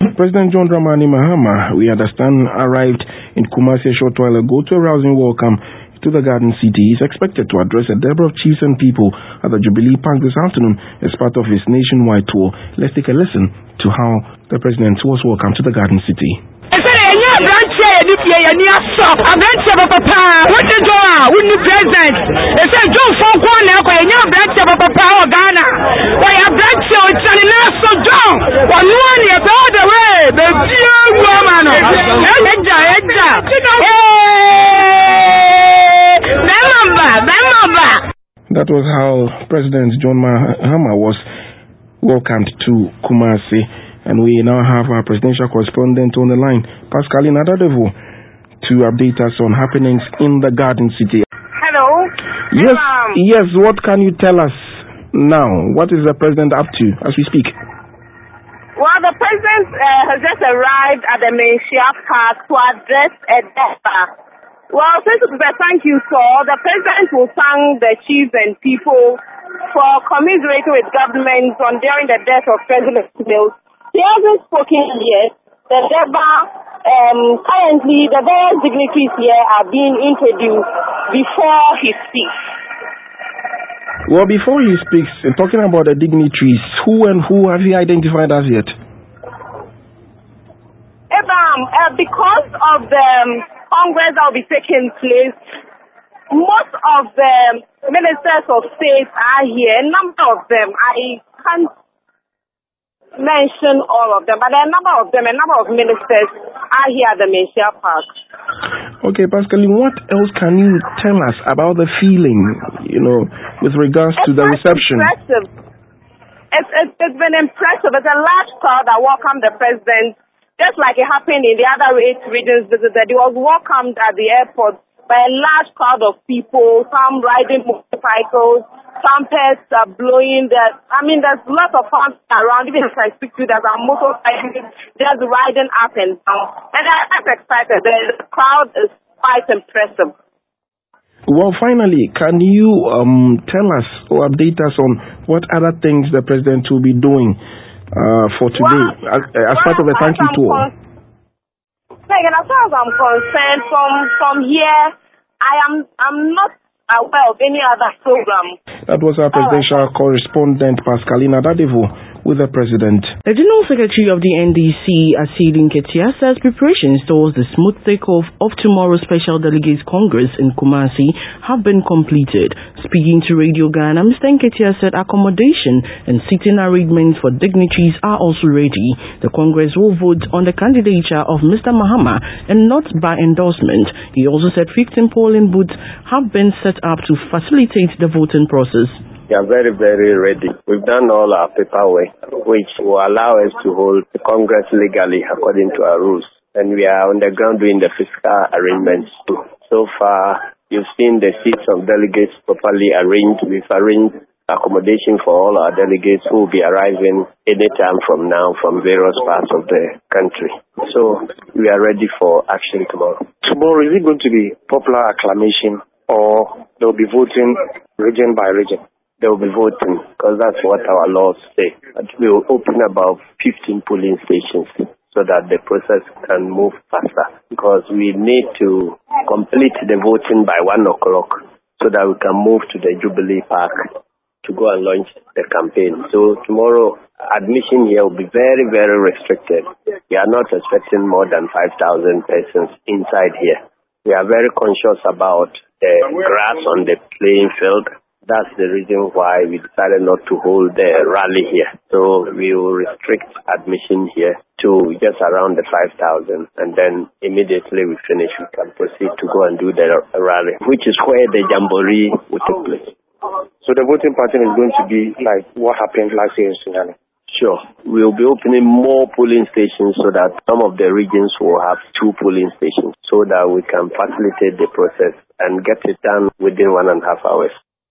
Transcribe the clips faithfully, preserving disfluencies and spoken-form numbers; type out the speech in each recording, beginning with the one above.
President John Dramani Mahama, we understand, arrived in Kumasi a short while ago to a rousing welcome to the Garden City. He is expected to address a number of chiefs and people at the Jubilee Park this afternoon as part of his nationwide tour. Let's take a listen to how the president was welcomed to the Garden City. That was how President John Mahama was welcomed to Kumasi. And we now have our presidential correspondent on the line, Pascaline Adadevo, to update us on happenings in the Garden City. Hello. Yes, Hello. yes. What can you tell us now? What is the president up to as we speak? Well, the president uh, has just arrived at the Menchia Park to address a death. Well, since it's a thank you tour, the president will thank the chiefs and people for commiserating with government on during the death of President Mills. He hasn't spoken yet. The Deba, um, currently, the various dignitaries here are being introduced before he speaks. Well, before he speaks, and talking about the dignitaries, who and who have you identified as yet? Abraham, uh, because of the um, Congress that will be taking place, most of the ministers of state are here. A number of them, I can't mention all of them, but there are a number of them, a number of ministers are here at the Menchia Park. Okay, Pascaline, what else can you tell us about the feeling, you know, with regards it's to the reception? Impressive. It's, it's, it's been impressive. It's a large crowd that welcomed the president, just like it happened in the other eight regions visited. He was welcomed at the airport by a large crowd of people, some riding motorcycles, trumpets are blowing. That I mean, there's lots of fun around. Even if I speak to you, there's a motorcycles just riding up and down. And I'm excited. The crowd is quite impressive. Well, finally, can you um, tell us or update us on what other things the president will be doing uh, for today well, as, as well, part of a thank you tour? Con- Megan, as far as I'm concerned, from from here, I am I'm not aware of any other program. That was our presidential right. correspondent, Pascaline Adadevo, with the president. The General Secretary of the N D C, Asiedu Nketia, says preparations towards the smooth takeoff of tomorrow's Special Delegates Congress in Kumasi have been completed. Speaking to Radio Ghana, Mister Nketia said accommodation and seating arrangements for dignitaries are also ready. The Congress will vote on the candidature of Mister Mahama and not by endorsement. He also said fifteen polling booths have been set up to facilitate the voting process. We are very, very ready. We've done all our paperwork, which will allow us to hold the Congress legally according to our rules. And we are on the ground doing the fiscal arrangements too. So far, you've seen the seats of delegates properly arranged. We've arranged accommodation for all our delegates who will be arriving anytime from now from various parts of the country. So we are ready for action tomorrow. Tomorrow, is it going to be popular acclamation or they'll be voting region by region? They will be voting because that's what our laws say. But we will open about fifteen polling stations so that the process can move faster because we need to complete the voting by one o'clock so that we can move to the Jubilee Park to go and launch the campaign. So tomorrow, admission here will be very, very restricted. We are not expecting more than five thousand persons inside here. We are very conscious about the grass on the playing field. That's the reason why we decided not to hold the rally here. So we will restrict admission here to just around the five thousand, and then immediately we finish, we can proceed to go and do the rally, which is where the jamboree will take place. So the voting pattern is going to be like what happened last year in Sunyani? Sure. We'll be opening more polling stations so that some of the regions will have two polling stations so that we can facilitate the process and get it done within one and a half hours.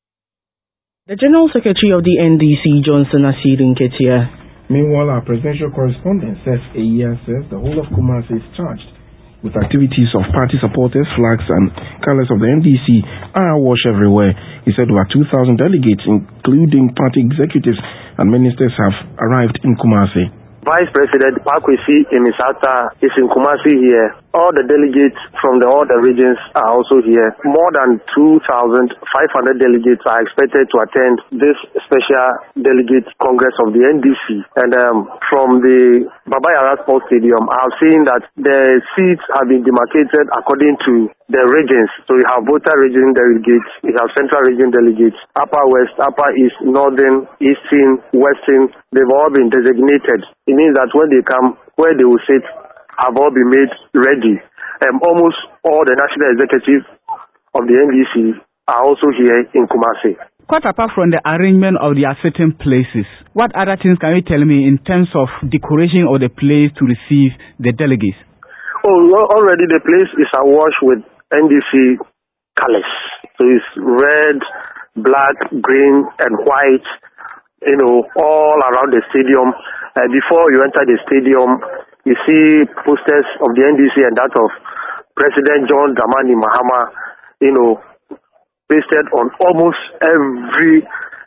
The General Secretary of the N D C, Johnson Asiedu Nketia. Meanwhile, our presidential correspondent says a year says the whole of Kumasi is charged with activities of party supporters, flags and colors of the N D C are awash everywhere. He said over two thousand delegates, including party executives and ministers, have arrived in Kumasi. Vice President Pakwesi Emisata is in Kumasi here. All the delegates from the other regions are also here. More than two thousand five hundred delegates are expected to attend this special delegate congress of the N D C. And um, from the Baba Yara Sports Stadium, I have seen that the seats have been demarcated according to the regions. So you have Volta region delegates, you have Central region delegates, Upper West, Upper East, Northern, Eastern, Western. They've all been designated. It means that when they come, where they will sit have all been made ready. Um, almost all the national executives of the N D C are also here in Kumasi. Quite apart from the arrangement of their certain places, what other things can you tell me in terms of decoration of the place to receive the delegates? Oh, well, already the place is awash with N D C colors. So it's red, black, green, and white, you know, all around the stadium. Uh, before you enter the stadium, you see posters of the N D C and that of President John Dramani Mahama, you know, pasted on almost every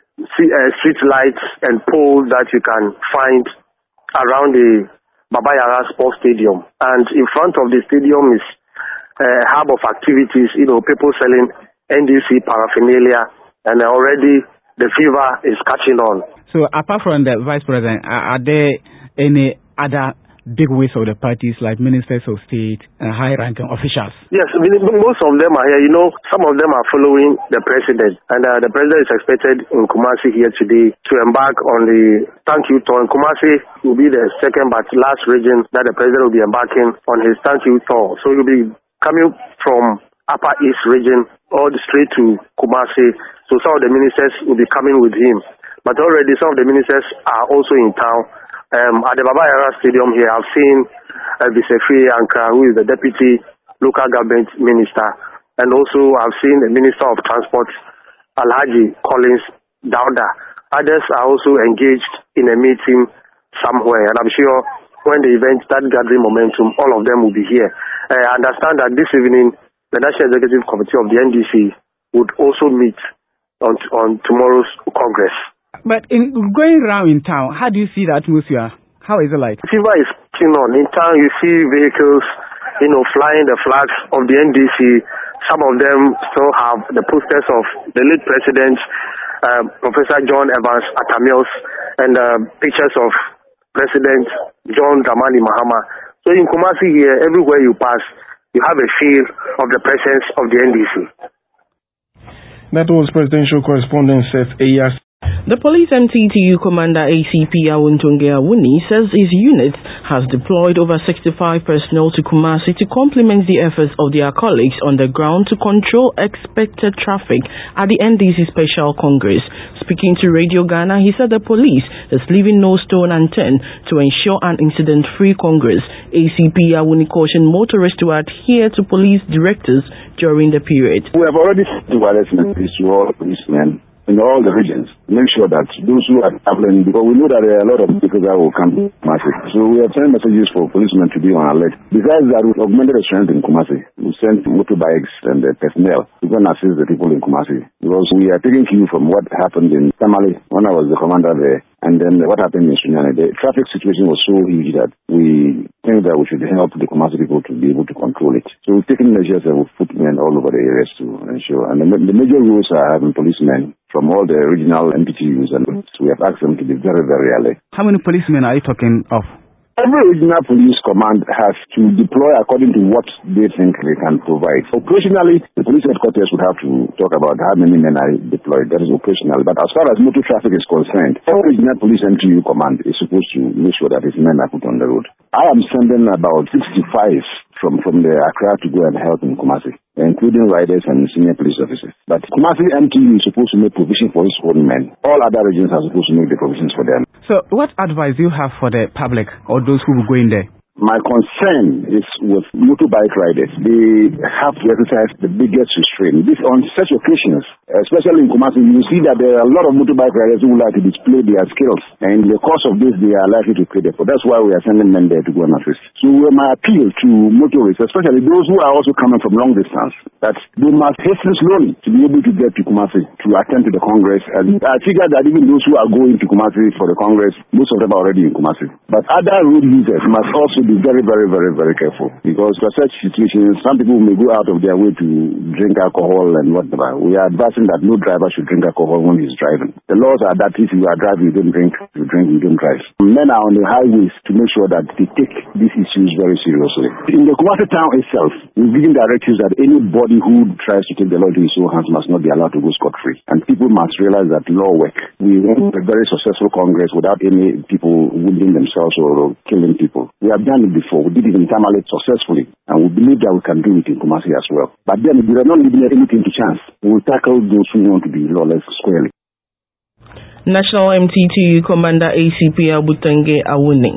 uh, street lights and pole that you can find around the Baba Yara Sports Stadium. And in front of the stadium is a hub of activities, you know, people selling N D C paraphernalia, and already the fever is catching on. So apart from the Vice President, are, are there any other big wigs of the parties like ministers of state and high-ranking officials? Yes, I mean, most of them are here. You know, some of them are following the president. And uh, the president is expected in Kumasi here today to embark on the thank you tour. And Kumasi will be the second but last region that the president will be embarking on his thank you tour. So he'll be coming from Upper East region all straight to Kumasi. So some of the ministers will be coming with him. But already some of the ministers are also in town. Um, at the Baba Yara Stadium here, I've seen uh, Bisefri Ankara, who is the Deputy Local Government Minister. And also I've seen the Minister of Transport, Alhaji Collins Dauda. Others are also engaged in a meeting somewhere. And I'm sure when the event starts gathering momentum, all of them will be here. Uh, I understand that this evening, the National Executive Committee of the N D C would also meet on, on tomorrow's Congress. But in going around in town, how do you see the atmosphere? How is it like? Fever is keen on. In town, you see vehicles, you know, flying the flags of the N D C. Some of them still have the posters of the late president, uh, Professor John Evans Atamios, and uh, pictures of President John Dramani Mahama. So in Kumasi here, everywhere you pass, you have a feel of the presence of the N D C. That was presidential correspondent Seth Ayas. The police M T T U commander A C P Awuntunge Awuni says his unit has deployed over sixty-five personnel to Kumasi to complement the efforts of their colleagues on the ground to control expected traffic at the N D C Special Congress. Speaking to Radio Ghana, he said the police is leaving no stone unturned to ensure an incident-free Congress. A C P Awuni cautioned motorists to adhere to police directives during the period. We have already sent wireless messages to all policemen in all the regions, make sure that those who are traveling, because we know that there are a lot of people that will come to Kumasi. So we have sent messages for policemen to be on alert. Besides that, we've augmented the strength in Kumasi. We sent motorbikes and the personnel to go and assist the people in Kumasi. Because we are taking cue from what happened in Tamale when I was the commander there. And then what happened in Sunyani. The traffic situation was so huge that we think that we should help the Kumasi people to be able to control it. So we've taken measures and we've put men all over the areas to ensure. And the, the major rules are having policemen from all the regional M P T Us, and we have asked them to be very, very alert. How many policemen are you talking of? Every regional police command has to deploy according to what they think they can provide. Operationally, the police headquarters would have to talk about how many men are deployed. That is operational. But as far as motor traffic is concerned, every regional police M T U command is supposed to make sure that his men are put on the road. I am sending about sixty-five from, from the Accra to go and help in Kumasi, including riders and senior police officers. But Kumasi M T U is supposed to make provision for his own men. All other regions are supposed to make the provisions for them. So what advice do you have for the public or those who will go in there? My concern is with motorbike riders. They have to exercise the biggest restraint. This, on such occasions, especially in Kumasi, you see that there are a lot of motorbike riders who like to display their skills. And in the course of this, they are likely to pay the That's why we are sending men there to go and assist. So my appeal to motorists, especially those who are also coming from long distance, that they must hasten slowly to be able to get to Kumasi to attend to the Congress. And I figure that even those who are going to Kumasi for the Congress, most of them are already in Kumasi. But other road users must also be very, very, very, very careful, because for such situations, some people may go out of their way to drink alcohol and whatever. We are advising that no driver should drink alcohol when he's driving. The laws are that if you are driving, you don't drink. If you drink, you don't drive. Men are on the highways to make sure that they take these issues very seriously. In the Kumasi town itself, we've given directives that anybody who tries to take the law into his own hands must not be allowed to go scot-free. And people must realize that law work. We want a very successful Congress without any people wounding themselves or killing people. We have done it before. We did it in Tamale successfully, and we believe that we can do it in Kumasi as well. But then we are not leaving anything to chance. We will tackle those who want to be lawless squarely. National M T T U Commander A C P Abutenge Awuni.